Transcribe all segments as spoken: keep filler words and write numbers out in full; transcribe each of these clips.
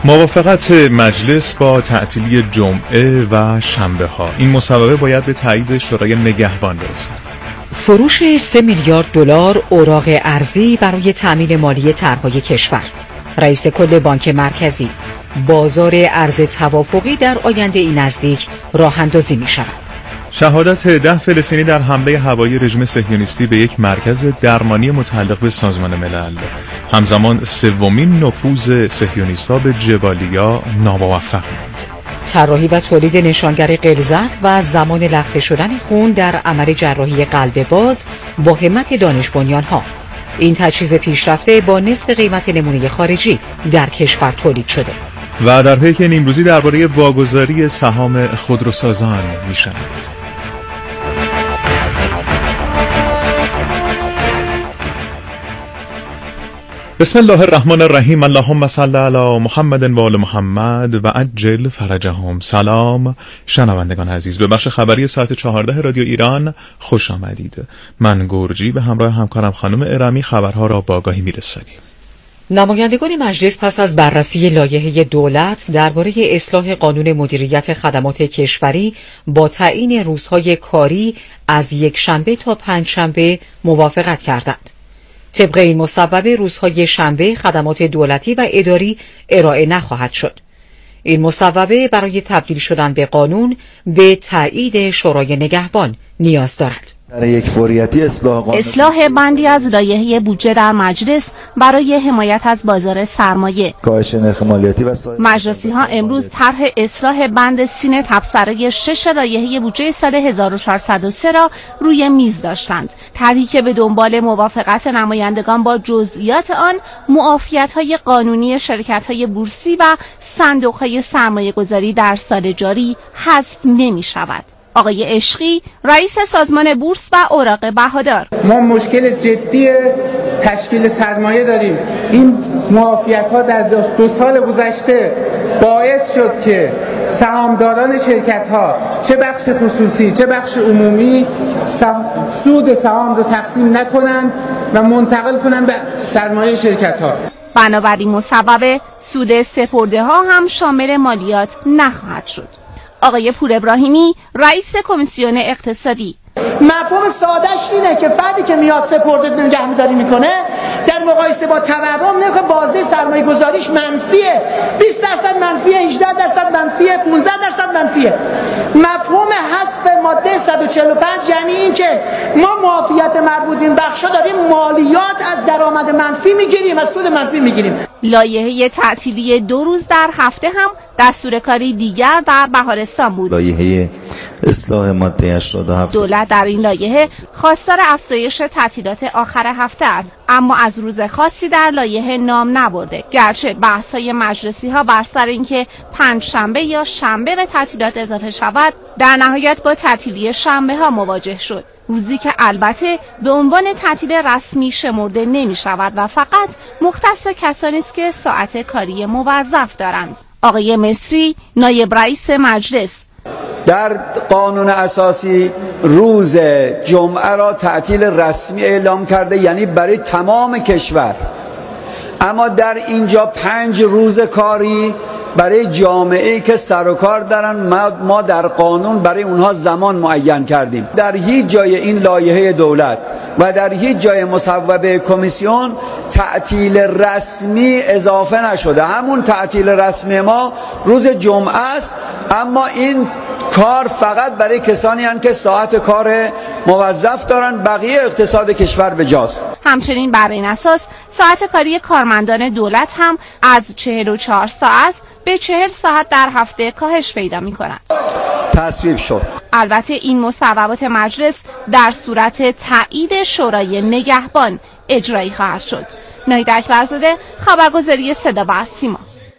موافقت مجلس با تعطیلی جمعه و شنبه ها، این مصوبه باید به تایید شورای نگهبان برسد. فروش سه میلیارد دلار اوراق ارزی برای تامین مالی طرح‌های کشور. رئیس کل بانک مرکزی: بازار ارز توافقی در آینده ای نزدیک راه اندازی می شود. شهادت ده فلسطینی در حمله هوایی رژیم صهیونیستی به یک مرکز درمانی متعلق به سازمان ملل. همزمان سومین نفوذ صهیونیست‌ها به جبالیا ناموفق بود. طراحی و تولید نشانگر غلظت و زمان لخته شدن خون در عمل جراحی قلب باز با همت دانش بنیان‌ها. این تجهیز پیشرفته با نصف قیمت نمونه خارجی در کشور تولید شده. و در پیک نیمروزی درباره واگذاری سهام خودروسازان می‌شنوید. بسم الله الرحمن الرحیم. اللهم صل علی محمد و آل محمد و عجل فرجهم. سلام شنوندگان عزیز، به بخش خبری ساعت چهارده رادیو ایران خوش آمدید. من گرجی به همراه همکارم خانم ارمی خبرها را با آگاهی میرسانیم. نمایندگان مجلس پس از بررسی لایحه دولت درباره اصلاح قانون مدیریت خدمات کشوری با تعیین روزهای کاری از یک شنبه تا پنج شنبه موافقت کردند. طبق این مصوبه روزهای شنبه خدمات دولتی و اداری ارائه نخواهد شد. این مصوبه برای تبدیل شدن به قانون به تایید شورای نگهبان نیاز دارد. در یک فوریتی اصلاح قانون اصلاح بندی از لایحه بودجه در مجلس برای حمایت از بازار سرمایه. کاهش نرخ مالیاتی و سایر مجلسی ها امروز طرح اصلاح بند سین تبصره شش لایحه بودجه سال هزار و چهارصد و سه را روی میز داشتند. طرحی که به دنبال موافقت نمایندگان با جزئیات آن معافیت‌های قانونی شرکت‌های بورسی و صندوق‌های سرمایه‌گذاری در سال جاری حذف نمی‌شود. آقای عشقی، رئیس سازمان بورس و اوراق بهادار: ما مشکل جدی تشکیل سرمایه داریم. این معافیت‌ها در دو سال گذشته باعث شد که سهامداران شرکت‌ها، چه بخش خصوصی چه بخش عمومی، سود سهام رو تقسیم نکنند و منتقل کنند به سرمایه شرکت‌ها. بنابراین مصوبه سود سپرده ها هم شامل مالیات نخواهد شد. آقای پور ابراهیمی، رئیس کمیسیون اقتصادی: مفهوم سادهش اینه که فردی که میاد سپرده نگهداری میکنه در مقایسه با تورم نرخ بازده سرمایه گذاریش منفیه. بیست درصد منفیه، هجده درصد منفیه، پانزده درصد منفیه. مفهوم حذف ماده صد و چهل و پنج یعنی این که ما معافیت مربوط به این بخشا داریم مالیات از درآمد منفی میگیریم، از سود منفی میگیریم. لایحه تعطیلی دو روز در هفته هم دستور کاری دیگر در بهارستان بود. لایحه اصلاح ماده هشتاد و هفت. دولت در این لایحه خواستار افزایش تعطیلات آخر هفته است، اما از روز خاصی در لایحه نام نبرده. گرچه بحث‌های مجلسی ها بر سر اینکه پنج شنبه یا شنبه به تعطیلات اضافه شود، در نهایت با تعطیلی شنبه ها مواجه شد. روزی که البته به عنوان تعطیل رسمی شمرده نمی شود و فقط مختص کسانی است که ساعت کاری موظف دارند. آقای مصری، نایب رئیس مجلس: در قانون اساسی روز جمعه را تعطیل رسمی اعلام کرده، یعنی برای تمام کشور، اما در اینجا پنج روز کاری برای جامعه‌ای که سر و کار دارن ما در قانون برای اونها زمان معین کردیم. در هیچ جای این لایحه دولت و در هیچ جای مصوبه کمیسیون تعطیل رسمی اضافه نشده. همون تعطیل رسمی ما روز جمعه است، اما این کار فقط برای کسانی هستند که ساعت کار موظف دارن، بقیه اقتصاد کشور به جاست. همچنین بر این اساس ساعت کاری کارمندان دولت هم از چهل و چهار ساعت به چهل ساعت در هفته کاهش پیدا می کند. تصویب شد. البته این مصوبات مجلس در صورت تایید شورای نگهبان اجرایی خواهد شد. ناهید اکبرزاده، خبرگزاری صدا و سیما.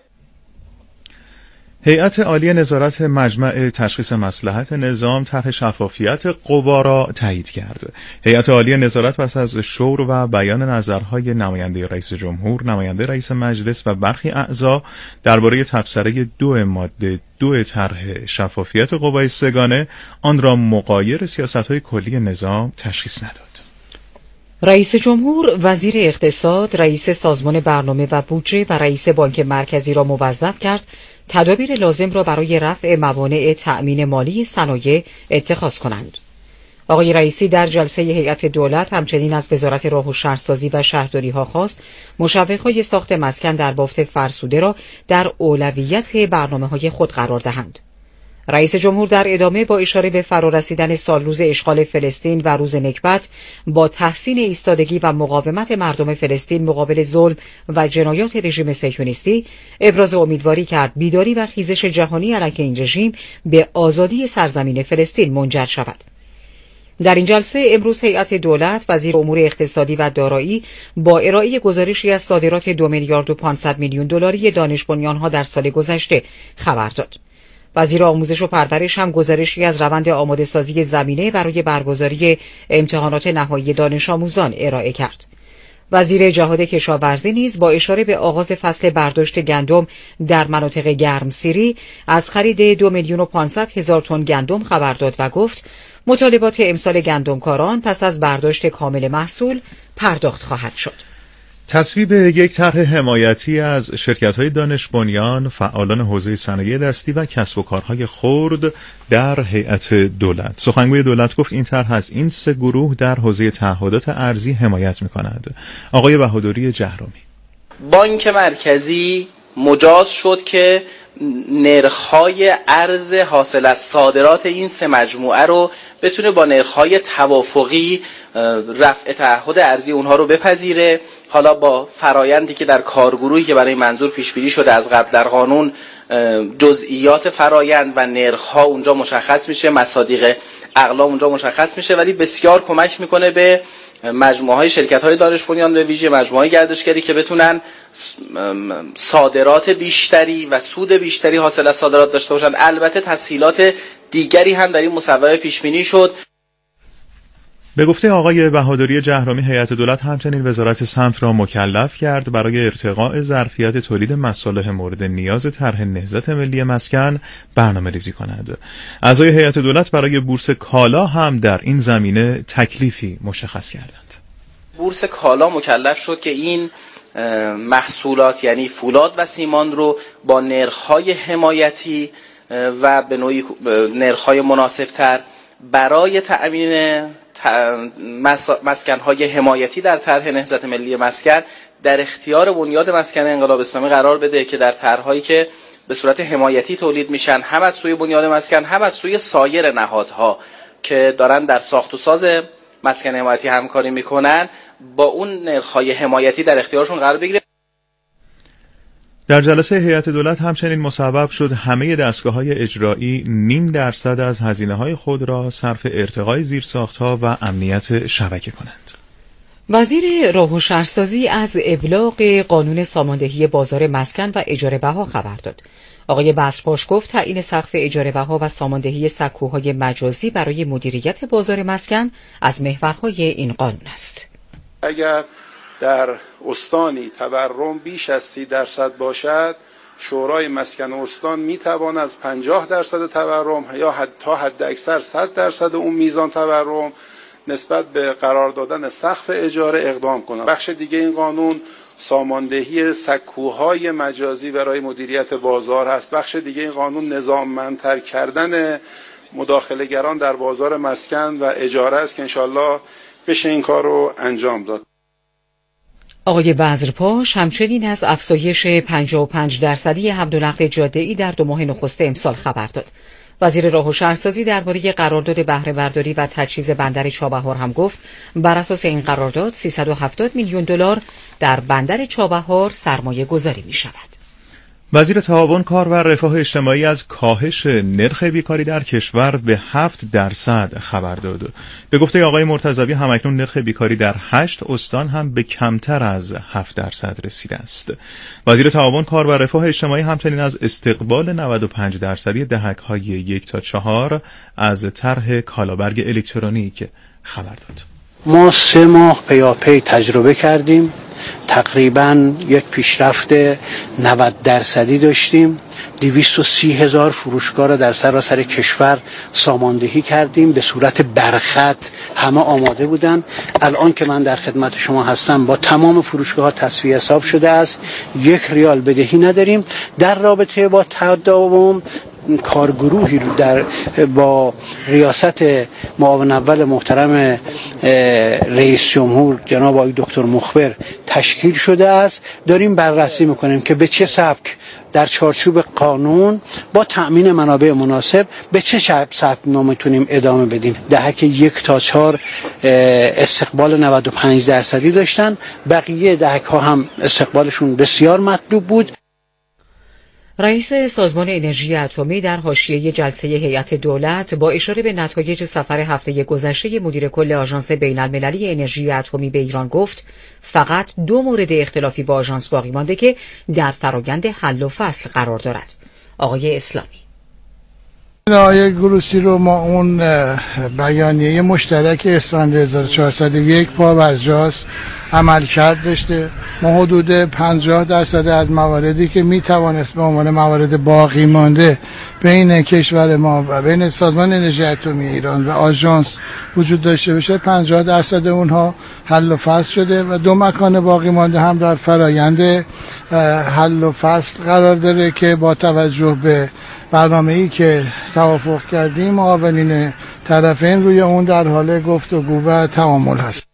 هیئت عالی نظارت مجمع تشخیص مصلحت نظام طرح شفافیت قوا را تایید کرد. هیئت عالی نظارت پس از شور و بیان نظرهای نماینده رئیس جمهور، نماینده رئیس مجلس و برخی اعضا درباره تبصره دو ماده دو طرح شفافیت قوای سگانه، آن را مغایر سیاست‌های کلی نظام تشخیص نداد. رئیس جمهور، وزیر اقتصاد، رئیس سازمان برنامه و بودجه و رئیس بانک مرکزی را موظف کرد تدابیر لازم را برای رفع موانع تأمین مالی صنایع اتخاذ کنند. آقای رئیسی در جلسه هیئت دولت همچنین از وزارت راه و شهرسازی و شهرداری‌ها خواست مشوق‌های ساخت مسکن در بافت فرسوده را در اولویت برنامه‌های خود قرار دهند. رئیس جمهور در ادامه با اشاره به فرارسیدن سالروز اشغال فلسطین و روز نکبت با تحسین ایستادگی و مقاومت مردم فلسطین مقابل ظلم و جنایات رژیم صهیونیستی ابراز امیدواری کرد بیداری و خیزش جهانی علیه این رژیم به آزادی سرزمین فلسطین منجر شود. در این جلسه امروز هیئت دولت، وزیر امور اقتصادی و دارایی با ارائه گزارشی از صادرات دو میلیارد و پانصد میلیون دلاری دانش بنیان‌ها در سال گذشته خبر داد. وزیر آموزش و پرورش هم گزارشی از روند آماده سازی زمینه برای برگزاری امتحانات نهایی دانش آموزان ارائه کرد. وزیر جهاد کشاورزی نیز با اشاره به آغاز فصل برداشت گندم در مناطق گرمسیری از خرید دو میلیون و پانصد هزار تن گندم خبر داد و گفت مطالبات امسال گندمکاران پس از برداشت کامل محصول پرداخت خواهد شد. تصویب یک طرح حمایتی از شرکت‌های دانش بنیان، فعالان حوزه صنایع دستی و کسب و کارهای خرد در هیئت دولت. سخنگوی دولت گفت این طرح از این سه گروه در حوزه تعهدات ارزی حمایت می‌کند. آقای بهادری جهرمی: بانک مرکزی مجاز شد که نرخ‌های ارز حاصل از صادرات این سه مجموعه رو بتونه با نرخ‌های توافقی رفع تعهد ارزی اونها رو بپذیره. حالا با فرایندی که در کارگروهی که برای منظور پیش بینی شده از قبل در قانون، جزئیات فرایند و نرخ‌ها اونجا مشخص میشه، مصادیق اقلام اونجا مشخص میشه، ولی بسیار کمک میکنه به مجموعه‌های شرکت‌های دانش بنیان، به ویژه مجموعه‌های گردشگری که بتونن صادرات بیشتری و سود بیشتری حاصل از صادرات داشته باشند. البته تسهیلات دیگری هم در این مصوبه پیش بینی شد. به گفته آقای بهادری جهرمی، هیئت دولت همچنین وزارت سمت را مکلف کرد برای ارتقاء ظرفیت تولید مصالح مورد نیاز طرح نهضت ملی مسکن برنامه‌ریزی کند. اعضای هیئت دولت برای بورس کالا هم در این زمینه تکلیفی مشخص کردند. بورس کالا مکلف شد که این محصولات یعنی فولاد و سیمان رو با نرخ‌های حمایتی و به نوعی نرخ‌های مناسب‌تر برای تأمین مسکن‌های حمایتی در طرح نهضت ملی مسکن در اختیار بنیاد مسکن انقلاب اسلامی قرار بده که در طرح‌هایی که به صورت حمایتی تولید میشن هم از سوی بنیاد مسکن هم از سوی سایر نهادها که دارن در ساخت و ساز مسکن حمایتی همکاری میکنن با اون نرخ‌های حمایتی در اختیارشون قرار بگیره. در جلسه هیئت دولت همچنین مصوب شد همه دستگاه‌های اجرایی نیم درصد از هزینه‌های خود را صرف ارتقای زیرساخت‌ها و امنیت شبکه کنند. وزیر راه و شهرسازی از ابلاغ قانون ساماندهی بازار مسکن و اجاره بها خبر داد. آقای بصرپاش گفت تعیین سقف اجاره بها و ساماندهی سکوهای مجازی برای مدیریت بازار مسکن از محورهای این قانون است. اگر در استانی تورم بیش از سی درصد باشد، شورای مسکن استان میتواند از پنجاه درصد تورم یا حتی تا حد اکثر صد درصد اون میزان تورم نسبت به قرار دادن سقف اجاره اقدام کند. بخش دیگه این قانون ساماندهی سکوهای مجازی برای مدیریت بازار هست. بخش دیگه این قانون نظاممندتر کردن مداخله‌گران در بازار مسکن و اجاره است که انشالله بشه این کار رو انجام داد. آقای بذرپاش همچنین از افزایش پنجاه و پنج درصدی حمل و نقل جاده‌ای در دو ماه نخست امسال خبر داد. وزیر راه و شهرسازی درباره قرارداد بهره برداری و تجهیز بندر چابهار هم گفت بر اساس این قرارداد سیصد و هفتاد میلیون دلار در بندر چابهار سرمایه گذاری می شود. وزیر تعاون، کار و رفاه اجتماعی از کاهش نرخ بیکاری در کشور به هفت درصد خبر داد. به گفته آقای مرتضوی همکنون نرخ بیکاری در هشت استان هم به کمتر از هفت درصد رسیده است. وزیر تعاون، کار و رفاه اجتماعی همچنین از استقبال نود و پنج درصدی دهک‌های یک تا چهار از طرح کالابرگ الکترونیک خبر داد. ما سه ماه پیاپی تجربه کردیم، تقریباً یک پیشرفت نود درصدی داشتیم دویست و سی هزار فروشگاه را در سراسر کشور ساماندهی کردیم به صورت برخط، همه آماده بودن. الان که من در خدمت شما هستم با تمام فروشگاه ها تصفیه حساب شده است، یک ریال بدهی نداریم. در رابطه با تداوم کارگروهی رو در با ریاست معاون اول محترم رئیس جمهور جناب آقای دکتر مخبر تشکیل شده است. داریم بررسی میکنیم که به چه سبک در چارچوب قانون با تأمین منابع مناسب به چه سبک ما میتونیم ادامه بدیم. دهک یک تا چهار استقبال نود و پنج درصدی داشتن، بقیه دهک ها هم استقبالشون بسیار مطلوب بود. رئیس سازمان انرژی اتمی در حاشیه جلسه هیئت دولت با اشاره به نتایج سفر هفته گذشته مدیر کل آژانس بین‌المللی انرژی اتمی به ایران گفت فقط دو مورد اختلافی با آژانس باقی مانده که در فرایند حل و فصل قرار دارد. آقای اسلامی: آقای گروسی رو ما اون بیانیه مشترک اسفند هزار و چهارصد و یک پا برجاست عمل کرد داشته. ما حدود پنجاه درصد از مواردی که می توانست به عنوان موارد باقی مانده بین کشور ما و بین سازمان انرژی اتمی ایران و آژانس وجود داشته باشه، پنجاه درصد اونها حل و فصل شده و دو مکان باقی مانده هم در فرایند حل و فصل قرار داره که با توجه به برنامه‌ای که توافق کردیم معاونین طرفین روی اون در حال گفتگو و تعامل هست.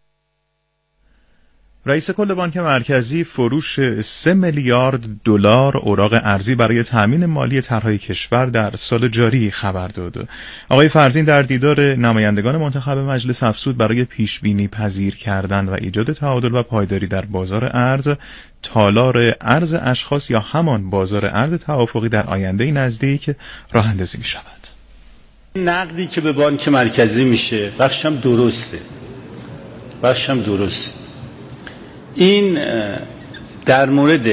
رئیس کل بانک مرکزی فروش سه میلیارد دلار اوراق ارزی برای تامین مالی طرحهای کشور در سال جاری خبر داد. آقای فرزین در دیدار نمایندگان منتخب مجلس افزود برای پیش بینی پذیر کردن و ایجاد تعادل و پایداری در بازار ارز، تالار ارز اشخاص یا همان بازار ارز توافقی در آینده نزدیک راه اندازی می شود. نقدی که به بانک مرکزی میشه بخشم درسته بخشم درسته این در مورد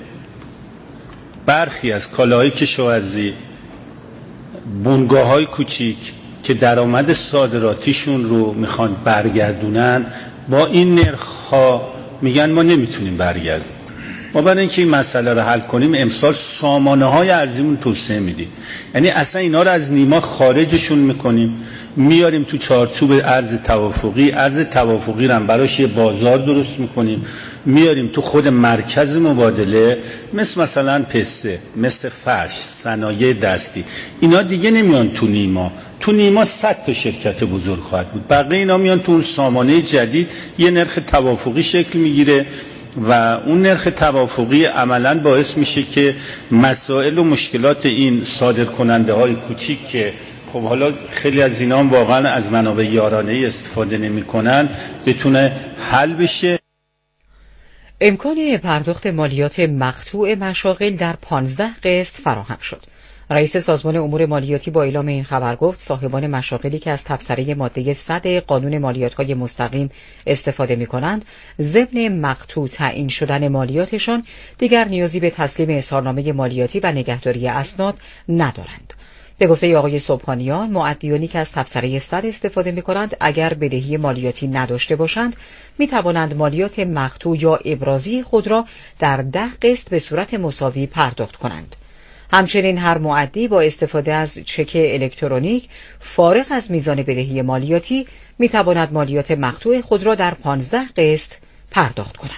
برخی از کالاهای کشاورزی، بنگاه‌های کوچیک که درآمد صادراتیشون رو میخوان برگردونن، با این نرخ‌ها میگن ما نمیتونیم برگردیم. ما برای اینکه این مسئله رو حل کنیم امسال سامانه‌های ارزیمون توسعه میدیم، یعنی اصلا اینا رو از نیما خارجشون میکنیم، میاریم تو چارچوب ارز توافقی. ارز توافقی رو هم براش یه بازار درست میکنیم، میاریم تو خود مرکز مبادله، مثل مثلا پسته، مثل فرش، صنایع دستی. اینا دیگه نمیان تو نیما. تو نیما صد تا شرکت بزرگ خواهد بود، بقیه اینا میان تو اون سامانه جدید، یه نرخ توافقی شکل میگیره و اون نرخ توافقی عملاً باعث میشه که مسائل و مشکلات این صادر کننده های کوچیک که خب حالا خیلی از اینا هم واقعا از منابع یارانه استفاده نمی کنن بتونه حل بشه. امکان پرداخت مالیات مقطوع مشاغل در پانزده قسط فراهم شد. رئیس سازمان امور مالیاتی با اعلام این خبر گفت صاحبان مشاغلی که از تبصره ماده صد قانون مالیات‌های مستقیم استفاده می‌کنند، ضمن مقطوع تعیین شدن مالیاتشان دیگر نیازی به تسلیم اظهارنامه مالیاتی و نگهداری اسناد ندارند. به گفته آقای سبحانیان، مؤدیانی که از تبصره صد استفاده می‌کنند اگر بدهی مالیاتی نداشته باشند می‌توانند مالیات مقطوع یا ابرازی خود را در ده قسط به صورت مساوی پرداخت کنند. همچنین هر مؤدی با استفاده از چک الکترونیک فارغ از میزان بدهی مالیاتی می‌تواند مالیات مقطوع خود را در پانزده قسط پرداخت کند.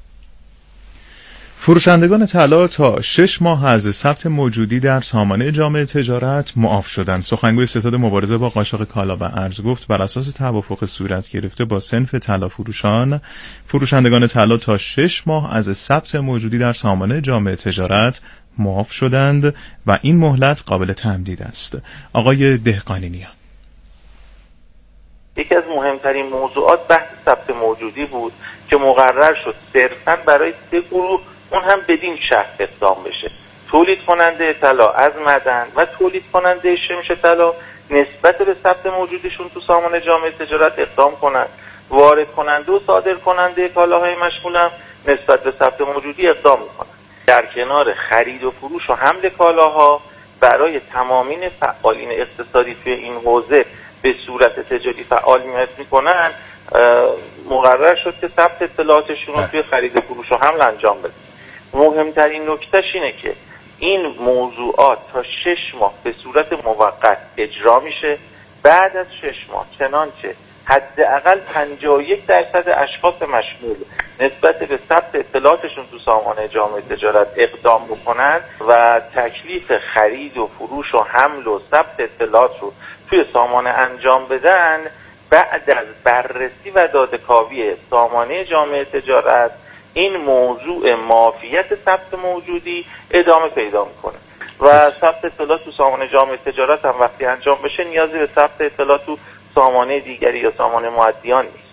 فروشندگان طلا تا شش ماه از ثبت موجودی در سامانه جامعه تجارت معاف شدند. سخنگوی ستاد مبارزه با قاچاق کالا و ارز گفت بر اساس توافق صورت گرفته با صنف طلا فروشان، فروشندگان طلا تا شش ماه از ثبت موجودی در سامانه جامعه تجارت معاف شدند و این مهلت قابل تمدید است. آقای دهقانی‌نیا: یکی از مهمترین موضوعات بحث ثبت موجودی بود که مقرر شد صرفاً برای سه گروه، اون هم بدین شرط اقدام بشه: تولید کننده طلا از معدن و تولید کننده شمش طلا نسبت به ثبت موجودیشون تو سامانه جامعه تجارت اقدام کنند. وارد کننده و صادر کننده کالاهای مشمول هم نسبت به ثبت موجودی اقدام میکنند. در کنار خرید و فروش و حمل کالاها برای تمامین فعالین اقتصادی توی این حوزه به صورت تجاری فعالیت میکنن، مقرر شد که ثبت اطلاعاتشون رو توی خرید و فروش و حمل انجام بده. مهمترین نکتهش اینه که این موضوعات تا شش ماه به صورت موقت اجرا میشه. بعد از شش ماه چنانچه حداقل پنجاه و یک درصد اشخاص مشمول نسبت به ثبت اطلاعاتشون تو سامانه جامعه تجارت اقدام بکنن و تکلیف خرید و فروش و حمل و ثبت اطلاعات رو توی سامانه انجام بدن، بعد از بررسی و داده‌کاوی سامانه جامعه تجارت این موضوع معافیت ثبت موجودی ادامه پیدا میکنه و ثبت اطلاعات تو سامانه جامعه تجارت هم وقتی انجام بشه نیازی به ثبت اطلاعات تو سامانه دیگری یا سامانه مؤدیان نیست.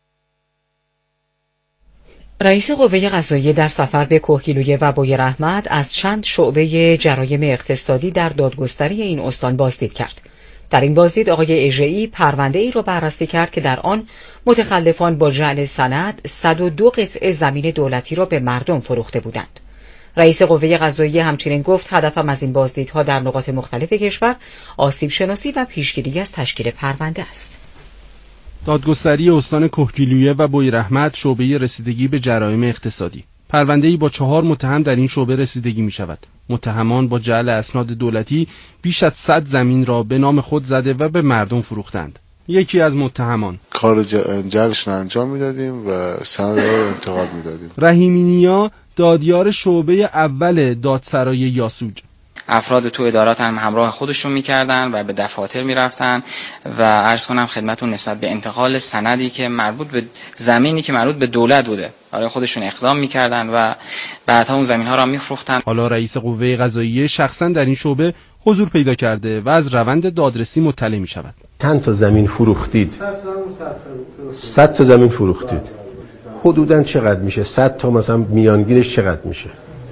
رئیس قوه قضاییه در سفر به کوهگیلویه و بویراحمد از چند شعبه جرایم اقتصادی در دادگستری این استان بازدید کرد. در این بازدید آقای اژه‌ای پرونده ای را بررسی کرد که در آن متخلفان با جعل سند صد و دو قطعه زمین دولتی را به مردم فروخته بودند. رئیس قوه قضاییه همچنین گفت هدفم از این بازدیدها در نقاط مختلف کشور آسیب شناسی و پیشگیری از تشکیل پرونده است. دادگستری استان کوهگیلویه و بویراحمد شعبه رسیدگی به جرایم اقتصادی. پرونده‌ای با چهار متهم در این شعبه رسیدگی می شود. متهمان با جعل اسناد دولتی بیش از صد زمین را به نام خود زده و به مردم فروختند. یکی از متهمان کار جعلش را انجام میدادیم و سند را انتقال میدادیم. رحیمی نیا دادیار شعبه اول دادسرای یاسوج. افراد تو ادارات هم همراه خودشون میکردن و به دفاتر میرفتن و عرض کنم خدمتون نسبت به انتقال سندی که مربوط به زمینی که مربوط به دولت بوده برای خودشون اقدام میکردن و بعدها اون زمین ها را میفروختن. حالا رئیس قوه قضاییه شخصا در این شعبه حضور پیدا کرده و از روند دادرسی مطلع میشود. چند تا زمین فروختید؟ صد تا زمین فروختید. حدوداً چقدر میشه؟ صد تا مثلا میانگینش چقدر میشه؟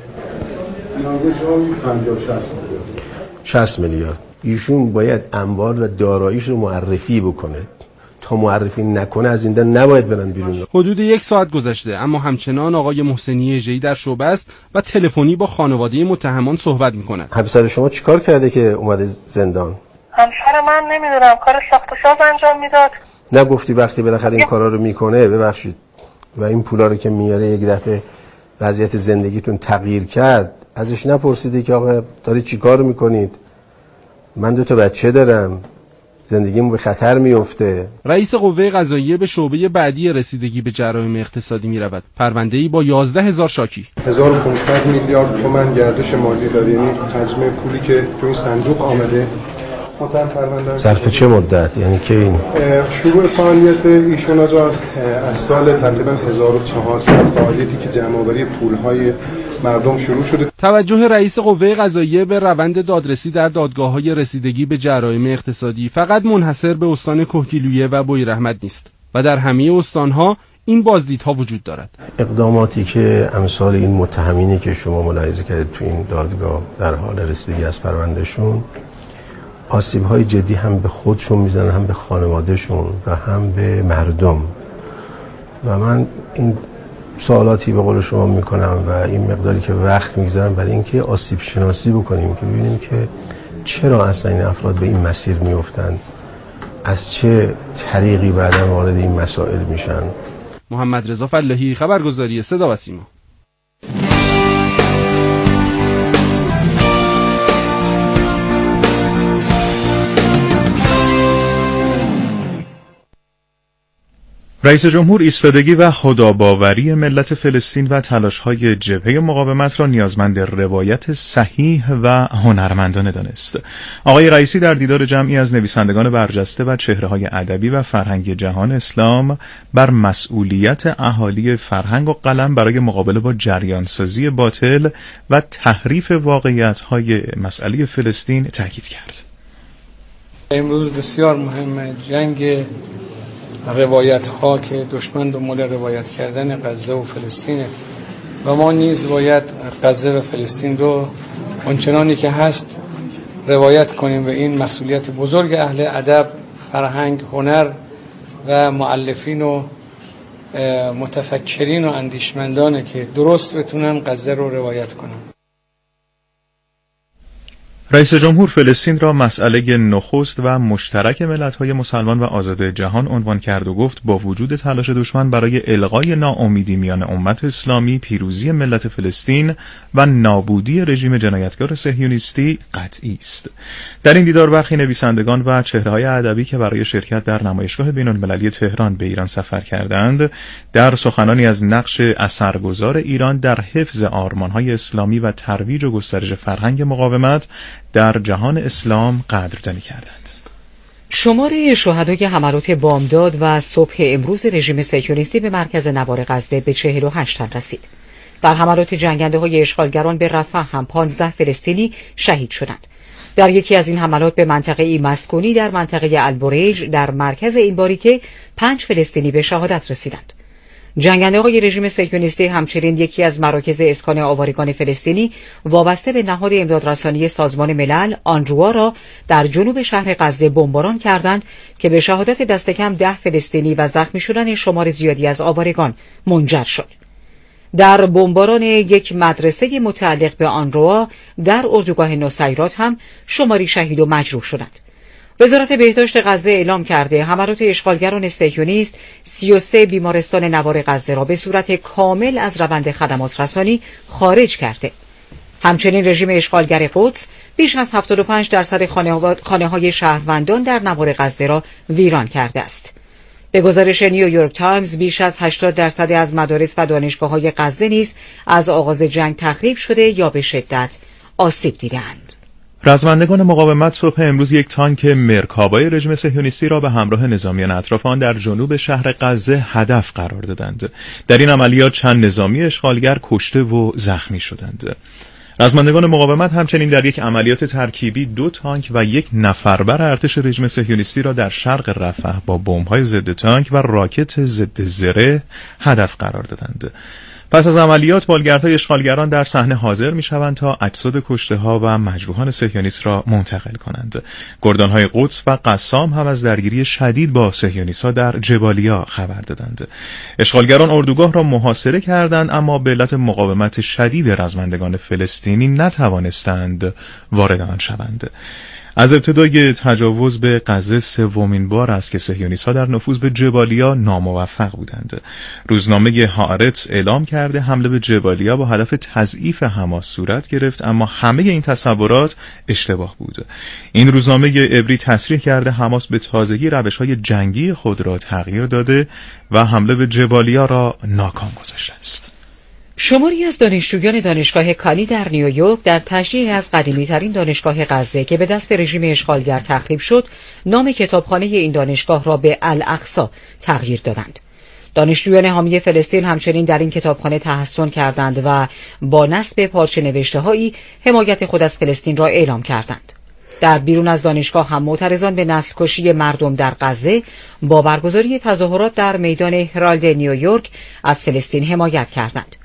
شصت میلیارد. ایشون باید اموال و داراییش رو معرفی بکنه. تا معرفی نکنه از این در نباید برن بیرون. حدود یک ساعت گذشته اما همچنان آقای محسنی اژه‌ای در شعبه است و تلفنی با خانواده متهمان صحبت می‌کند. همسر شما چیکار کرده که اومده زندان؟ همسر من نمیدونم کار ساخت و ساز انجام میداد. نگفتی وقتی بالاخره این کارا رو میکنه ببخشید و این پولا رو که میاره یک دفعه وضعیت زندگیتون تغییر کرد ازش نپرسیدی که آقا داری چی کار میکنید؟ من دو تا بچه دارم، زندگیمون به خطر میفته. رئیس قوه قضاییه به شعبه بعدی رسیدگی به جرایم اقتصادی میرود. پرونده‌ای با یازده هزار شاکی. هزار و پانصد میلیارد تومان گردش مالی داره، یعنی حجم پولی که تو این صندوق آمده. ظرف چه مدت؟ یعنی که این شروع فعالیت ایشون از سال تقریبا هزار و چهارصد فعالیتی که جمع‌آوری پول‌های مردم شروع شده. توجه رئیس قوه قضاییه به روند دادرسی در دادگاه‌های رسیدگی به جرایم اقتصادی فقط منحصر به استان کوهگیلویه و بویراحمد نیست و در همه استان‌ها این بازدیدها وجود دارد. اقداماتی که امثال این متهمینی که شما ملاحظه کردید تو این دادگاه در حال رسیدگی از پروندهشون آسیب‌های جدی هم به خودشون میزنن، هم به خانوادهشون و هم به مردم. و من این سوالاتی به قول شما میکنم و این مقداری که وقت میگذارم برای اینکه آسیب شناسی بکنیم که ببینیم که چرا اصلا این افراد به این مسیر میافتند، از چه طریقی بعدا وارد این مسائل میشن. محمد رضا فلاحی، خبرگزاری صدا و سیما. رئیس جمهور ایستادگی و خداباوری ملت فلسطین و تلاش‌های جبهه مقاومت را نیازمند روایت صحیح و هنرمندانه دانست. آقای رئیسی در دیدار جمعی از نویسندگان برجسته و چهره‌های ادبی و فرهنگ جهان اسلام بر مسئولیت اهالی فرهنگ و قلم برای مقابله با جریانسازی باطل و تحریف واقعیت‌های مسئله فلسطین تاکید کرد. امروز بسیار مهمه جنگ روایت ها که دشمن دنبال روایت کردن غزه و فلسطینه و ما نیز باید غزه و فلسطین رو اونچنانی که هست روایت کنیم و این مسئولیت بزرگ اهل ادب، فرهنگ، هنر و مؤلفین و متفکرین و اندیشمندانه که درست بتونن غزه رو روایت کنن. رئیس جمهور فلسطین را مسئله نخست و مشترک ملت‌های مسلمان و آزاد جهان عنوان کرد و گفت با وجود تلاش دشمن برای الغای ناامیدی میان امت اسلامی، پیروزی ملت فلسطین و نابودی رژیم جنایتکار صهیونیستی قطعی است. در این دیدار برخی نویسندگان و چهره‌های ادبی که برای شرکت در نمایشگاه بین‌المللی تهران به ایران سفر کردند، در سخنانی از نقش اثرگذار ایران در حفظ آرمان‌های اسلامی و ترویج و گسترش فرهنگ مقاومت در جهان اسلام قدردانی کردند. شمار شهدای حملات بامداد و صبح امروز رژیم صهیونیستی به مرکز نوار غزه به چهل و هشت تن رسید. در حملات جنگنده های اشغالگران به رفح هم پانزده فلسطینی شهید شدند. در یکی از این حملات به منطقه مسکونی در منطقه البریج در مرکز این باریکه پنج فلسطینی به شهادت رسیدند. جنگنده های رژیم صهیونیستی همچنین یکی از مراکز اسکان آوارگان فلسطینی وابسته به نهاد امدادرسانی سازمان ملل آنروا را در جنوب شهر غزه بمباران کردند که به شهادت دست کم ده فلسطینی و زخمی شدن شمار زیادی از آوارگان منجر شد. در بمباران یک مدرسه متعلق به آنروا در اردوگاه نصیرات هم شماری شهید و مجروح شدند. وزارت بهداشت غزه اعلام کرده حملات اشغالگران صهیونیست سی و سه بیمارستان نوار غزه را به صورت کامل از روند خدمات رسانی خارج کرده. همچنین رژیم اشغالگر قدس بیش از هفتاد و پنج درصد خانه‌های شهروندان در نوار غزه را ویران کرده است. به گزارش نیویورک تایمز بیش از هشتاد درصد از مدارس و دانشگاه‌های غزه نیز از آغاز جنگ تخریب شده یا به شدت آسیب دیده‌اند. رزمندگان مقاومت صبح امروز یک تانک مرکابای رژیم صهیونیستی را به همراه نظامیان اطراف آن در جنوب شهر غزه هدف قرار دادند. در این عملیات چند نظامی اشغالگر کشته و زخمی شدند. رزمندگان مقاومت همچنین در یک عملیات ترکیبی دو تانک و یک نفربر ارتش رژیم صهیونیستی را در شرق رفح با بمب‌های ضد تانک و راکت ضد زره هدف قرار دادند. پس از عملیات بالگردهای اشغالگران در صحنه حاضر می‌شوند تا اجساد کشته‌ها و مجروحان صهیونیست را منتقل کنند. گردان‌های قدس و قسام هم از درگیری شدید با صهیونیست‌ها در جبالیا خبر دادند. اشغالگران اردوگاه را محاصره کردند اما به علت مقاومت شدید رزمندگان فلسطینی نتوانستند وارد آن شوند. از ابتدای تجاوز به غزه سومین بار است که صهیونیست‌ها در نفوذ به جبالیا ناموفق بودند. روزنامه هآرتس اعلام کرده حمله به جبالیا با هدف تضعیف حماس صورت گرفت، اما همه این تصورات اشتباه بود. این روزنامه عبری تصریح کرده حماس به تازگی روش‌های جنگی خود را تغییر داده و حمله به جبالیا را ناکام گذاشته است. شماری از دانشجویان دانشگاه کالی در نیویورک در تشییع از قدیمی‌ترین دانشگاه غزه که به دست رژیم اشغالگر تخریب شد، نام کتابخانه این دانشگاه را به الاقصی تغییر دادند. دانشجویان حامی فلسطین همچنین در این کتابخانه تحسن کردند و با نصب پارچه نوشته‌هایی حمایت خود از فلسطین را اعلام کردند. در بیرون از دانشگاه هم معترضان به نسل کشی مردم در غزه با برگزاری تظاهرات در میدان هرالد نیویورک از فلسطین حمایت کردند.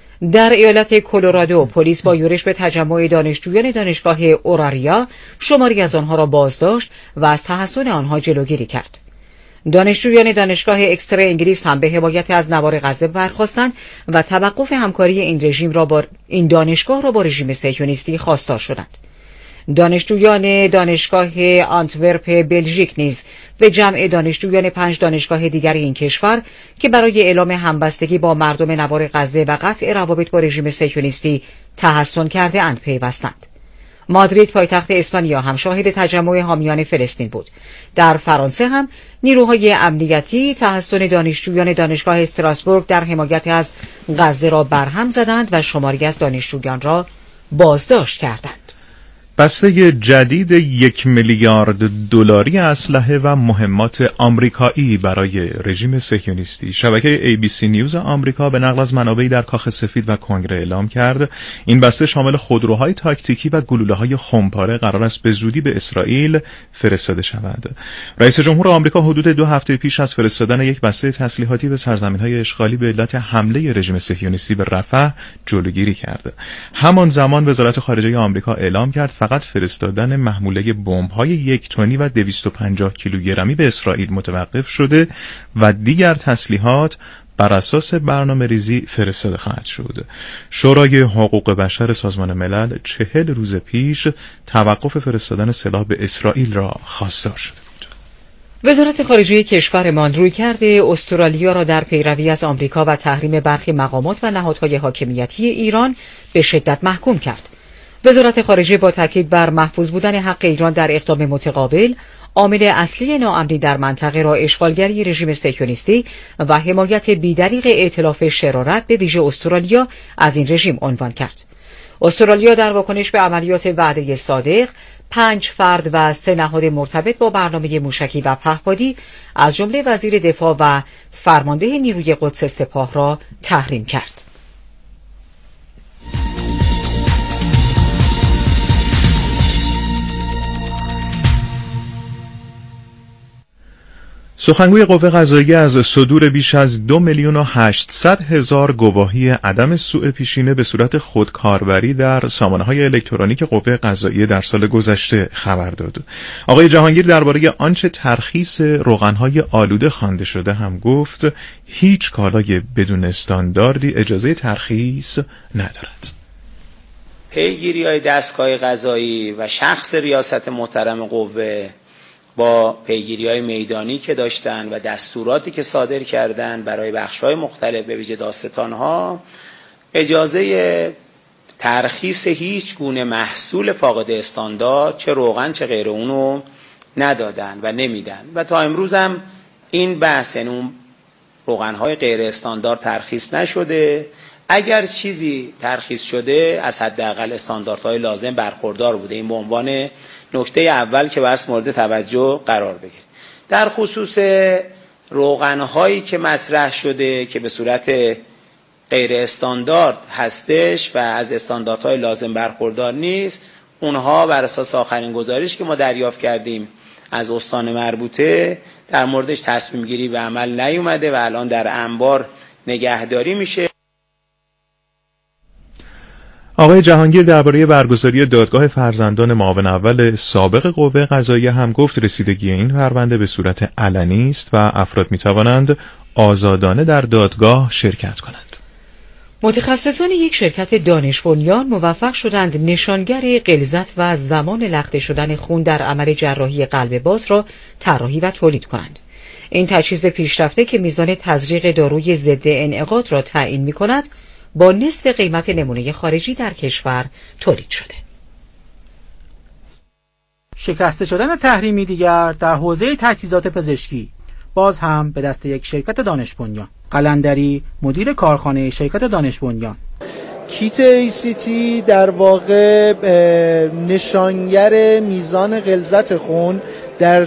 در ایالت کلرادو پلیس با یورش به تجمع دانشجویان دانشگاه اوراریا شماری از آنها را بازداشت و از تحصن آنها جلوگیری کرد. دانشجویان دانشگاه اکستر انگلیس هم به حمایت از نوار غزه برخاستند و توقف همکاری این رژیم را با این دانشگاه را با رژیم صهیونیستی خواستار شدند. دانشجویان دانشگاه آنتورپ بلژیک نیز به جمع دانشجویان پنج دانشگاه دیگر این کشور که برای اعلام همبستگی با مردم نوار غزه و قطع روابط با رژیم صهیونیستی تحسن کرده اند پیوستند. مادرید پایتخت اسپانیا هم شاهد تجمع حامیان فلسطین بود. در فرانسه هم نیروهای امنیتی تحسن دانشجویان دانشگاه استراسبورگ در حمایت از غزه را برهم زدند و شماری از دانشجویان را بازداشت کردند. بسته جدید یک میلیارد دلاری اسلحه و مهمات آمریکایی برای رژیم صهیونیستی شبکه ای بی سی نیوز آمریکا به نقل از منابعی در کاخ سفید و کنگره اعلام کرد این بسته شامل خودروهای تاکتیکی و گلوله‌های خمپاره قرار است به زودی به اسرائیل فرستاده شود. رئیس جمهور آمریکا حدود دو هفته پیش از فرستادن یک بسته تسلیحاتی به سرزمین‌های اشغالی به علت حمله رژیم صهیونیستی به رفح جلوگیری کرد. همان زمان وزارت خارجه آمریکا اعلام کرد فقط فرستادن محموله بمب‌های یک تنی و دویست و پنجاه کیلوگرمی به اسرائیل متوقف شده و دیگر تسلیحات بر اساس برنامه ریزی فرستاده خواهد شد. شورای حقوق بشر سازمان ملل چهل روز پیش توقف فرستادن سلاح به اسرائیل را خواستار شده بود. وزارت خارجه کشورمان رویکرد استرالیا را در پیروی از آمریکا و تحریم برخی مقامات و نهادهای حاکمیتی ایران به شدت محکوم کرد. وزارت خارجه با تاکید بر محفوظ بودن حق ایران در اقدام متقابل، عامل اصلی ناامنی در منطقه را اشغالگری رژیم صهیونیستی و حمایت بی‌دریغ ائتلاف شرارت به ویژه استرالیا از این رژیم عنوان کرد. استرالیا در واکنش به عملیات وعده صادق، پنج فرد و سه نهاد مرتبط با برنامه موشکی و پهپادی از جمله وزیر دفاع و فرمانده نیروی قدس سپاه را تحریم کرد. سخنگوی قوه قضاییه از صدور بیش از دو میلیون و هشتصد هزار گواهی عدم سوء پیشینه به صورت خودکاربری در سامانه‌های الکترونیک قوه قضاییه در سال گذشته خبر داد. آقای جهانگیر درباره آنچه ترخیص روغن‌های آلوده خوانده شده هم گفت هیچ کالای بدون استانداردی اجازه ترخیص ندارد. پیگیری‌های دستگاه قضایی و شخص ریاست محترم قوه با پیگیری‌های میدانی که داشتن و دستوراتی که صادر کردن برای بخش‌های مختلف به ویژه دادستان‌ها اجازه ترخیص هیچ گونه محصول فاقد استاندارد چه روغن چه غیر اونو ندادن و نمیدن و تا امروز هم این بحث یعنی اون روغن‌های غیر استاندارد ترخیص نشده. اگر چیزی ترخیص شده از حداقل استانداردهای لازم برخوردار بوده. این به عنوان نکته اول که بس مورد توجه قرار بگیرید. در خصوص روغن‌هایی که مطرح شده که به صورت غیر استاندارد هستش و از استانداردهای لازم برخوردار نیست، اونها بر اساس آخرین گزارش که ما دریافت کردیم از استان مربوطه در موردش تصمیم گیری به عمل نیومده و الان در انبار نگهداری میشه. آقای جهانگیر درباره برگزاری دادگاه فرزندان معاون اول سابق قوه قضاییه هم گفت رسیدگی این پرونده به صورت علنی است و افراد میتوانند آزادانه در دادگاه شرکت کنند. متخصصان یک شرکت دانش بنیان موفق شدند نشانگر غلظت و زمان لخته شدن خون در عمل جراحی قلب باز را طراحی و تولید کنند. این تجهیز پیشرفته که میزان تزریق داروی ضد انعقاد را تعیین می‌کند، با نصف قیمت نمونه خارجی در کشور تولید شده. شکسته شدن تحریمی دیگر در حوزه تجهیزات پزشکی، باز هم به دست یک شرکت دانش بنیان. قلندری مدیر کارخانه شرکت دانش بنیان: کیت ای سی تی در واقع نشانگر میزان غلظت خون در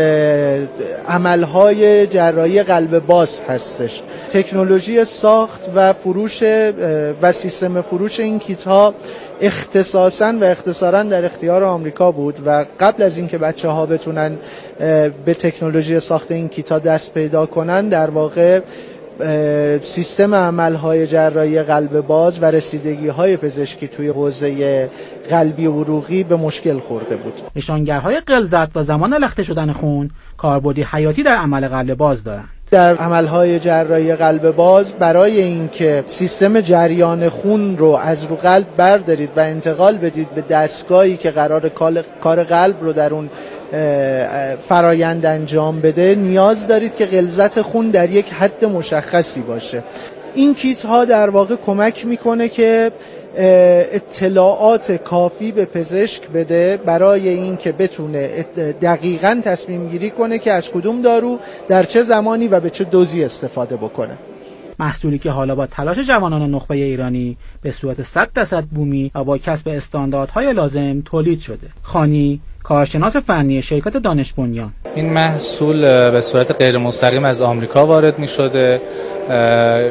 عملهای جراحی قلب باز هستش. تکنولوژی ساخت و فروش و سیستم فروش این کیت ها اختصاصاً و اختصاراً در اختیار آمریکا بود و قبل از اینکه بچه ها بتونن به تکنولوژی ساخت این کیت ها دست پیدا کنن، در واقع سیستم عملهای جراحی قلب باز و رسیدگی‌های پزشکی توی حوزه قلبی و عروقی به مشکل خورده بود. نشانگرهای غلظت و زمان لخته شدن خون کاربردی حیاتی در عمل قلب باز دارند. در عملهای جراحی قلب باز برای اینکه سیستم جریان خون رو از رو قلب بردارید و انتقال بدید به دستگاهی که قرار کار قلب رو در اون فرایند انجام بده، نیاز دارید که غلظت خون در یک حد مشخصی باشه. این کیت ها در واقع کمک میکنه که اطلاعات کافی به پزشک بده برای این که بتونه دقیقاً تصمیم گیری کنه که از کدوم دارو در چه زمانی و به چه دوزی استفاده بکنه. محصولی که حالا با تلاش جوانان نخبه ایرانی به صورت صد درصد بومی و با کسب استانداردهای لازم تولید شده. خانی، کارشناس فنی شرکت دانش بنیان: این محصول به صورت غیر مستقیم از آمریکا وارد می شده